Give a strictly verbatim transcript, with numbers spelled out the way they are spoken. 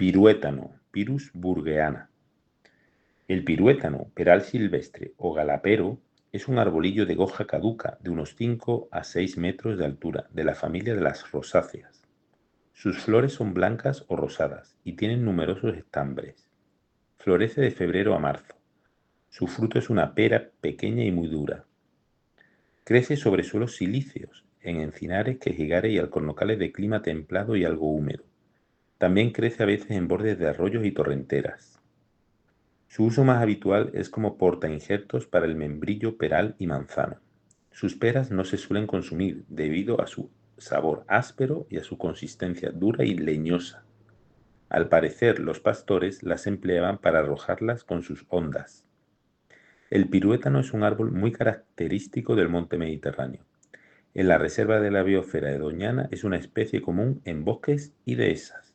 Piruétano, Pyrus burgeana. El piruétano, peral silvestre o galapero, es un arbolillo de hoja caduca de unos cinco a seis metros de altura, de la familia de las rosáceas. Sus flores son blancas o rosadas y tienen numerosos estambres. Florece de febrero a marzo. Su fruto es una pera pequeña y muy dura. Crece sobre suelos silíceos, en encinares, quejigales y alcornocales de clima templado y algo húmedo. También crece a veces en bordes de arroyos y torrenteras. Su uso más habitual es como portainjertos para el membrillo, peral y manzano. Sus peras no se suelen consumir debido a su sabor áspero y a su consistencia dura y leñosa. Al parecer, los pastores las empleaban para arrojarlas con sus hondas. El piruétano es un árbol muy característico del monte Mediterráneo. En la reserva de la biosfera de Doñana es una especie común en bosques y dehesas.